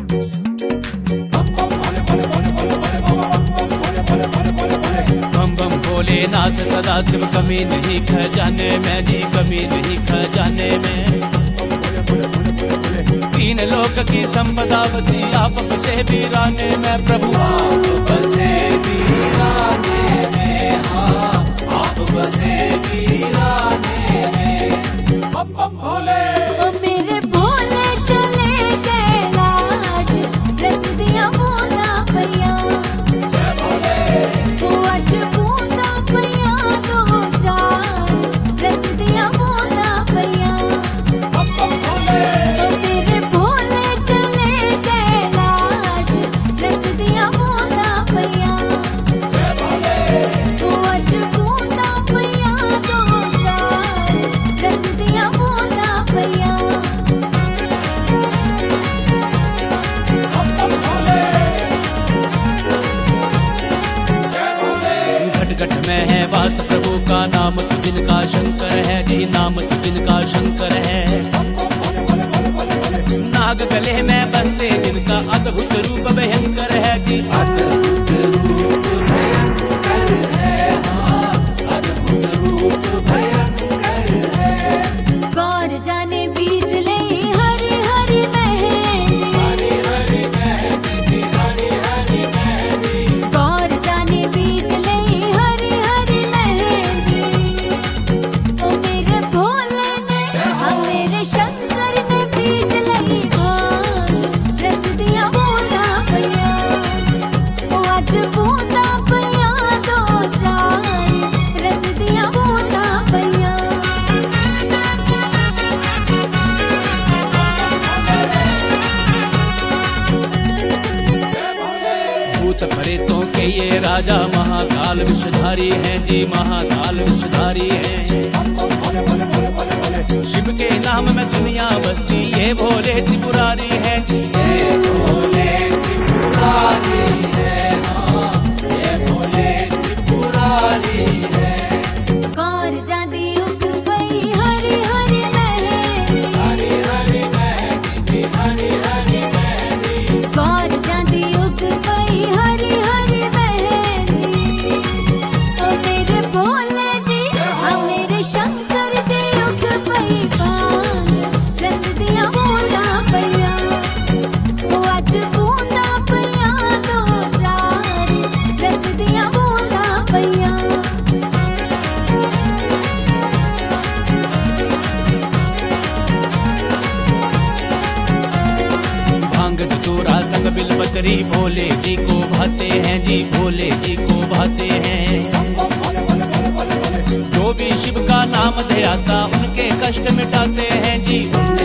बम बम भोलेनाथ सदा शिव, कमी नहीं खजाने में जी, कमी नहीं खजाने में। तीन लोक की संपदा बसी आप बसे वीराने में, प्रभु आप बसे वीराने में, हाँ आप बसे वीराने में। बम बम भोले ओ मेरे भोले चले कैलाश, रस दिया बूंदा पैया। जय भोले ओ अज बूंदा पैया दो चार, रस दिया बूंदा पैया। बम बम भोले ओ मेरे भोले चले कैलाश, रस दिया बूंदा पैया। जय भोले ओ अज बूंदा पैया दो चार, रस दिया बूंदा पैया। बम बम भोले। जय भोले घट घट में है वास प्रभु का, नाम तू जिनका शंकर है जी, नाम तू जिनका शंकर है। नाग गले में बसते जिनका, अद्भुत रूप भयंकर है जी, अद्भुत रूप भयंकर है, हाँ अद्भुत रूप भयंकर है। गौर जाने बीज ले हरी हरी मेहंदी, हरी हरी मेहंदी, हरी हरी मेहंदी। गौर जाने बीज ले हरी हरी मेहंदी। ओ मेरे भोले ने, हाँ मेरे शंकर ने बीज लई भांग, रस दिया बूंदा पैया। ओ अज बूंदा पैया दो चार, रस दिया बूंदा पैया। भूत प्रेतों के ये राजा, महाकाल विषधारी हैं जी, महाकाल विषधारी हैं। शिव के नाम में दुनिया बसती, ये भोले त्रिपुरारी हैं जी, ये भोले त्रिपुरारी हैं, हाँ ये भोले त्रिपुरारी हैं। गौर जांदी उग गई हरी हरी मेहंदी, हरी हरी मेहंदी जी, हरी हरी मेहंदी। गौर जांदी उग गई हरी हरी मेहंदी। ओ मेरे भोले दी, हाँ मेरे शंकर दी उग गई भांग, रस दिया बूंदा पैया। ओ अज बूंदा पैया दो चार, रस दिया बूंदा पैया। भांग धतूरा संग बिल बकरी, भोले जी को भाते हैं जी, भोले जी को भाते हैं। जो भी शिव का नाम ध्याता, उनके कष्ट मिटाते हैं जी, उनके